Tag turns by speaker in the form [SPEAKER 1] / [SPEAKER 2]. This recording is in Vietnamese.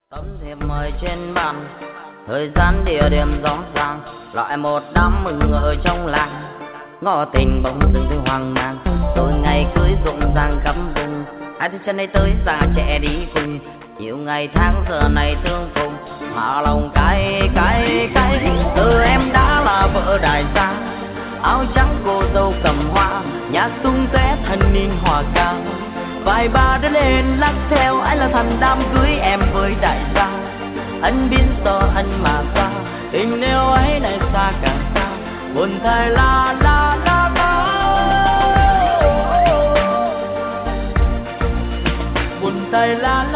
[SPEAKER 1] Tấm thiệp mời trên bàn, thời gian địa điểm rõ ràng, lại một đám mừng ở trong làng. Ngõ tình bỗng dưng thấy hoang mang, rồi ngày cưới rộn ràng khắp vùng. Hai đứa chân ấy tới già trẻ đi cùng, nhiều ngày tháng giờ này tương cùng, mà lòng cay. Giờ em đã là vợ đại gia, áo trắng cô dâu cầm hoa, nhạc tung tóe thân niên hòa ca. Vài ba đứa lên lắc theo, anh là thằng đám cưới em với đại gia. Anh biết do anh mà qua, tình yêu ấy lại xa càng xa, buồn thay la. Buồn thay la.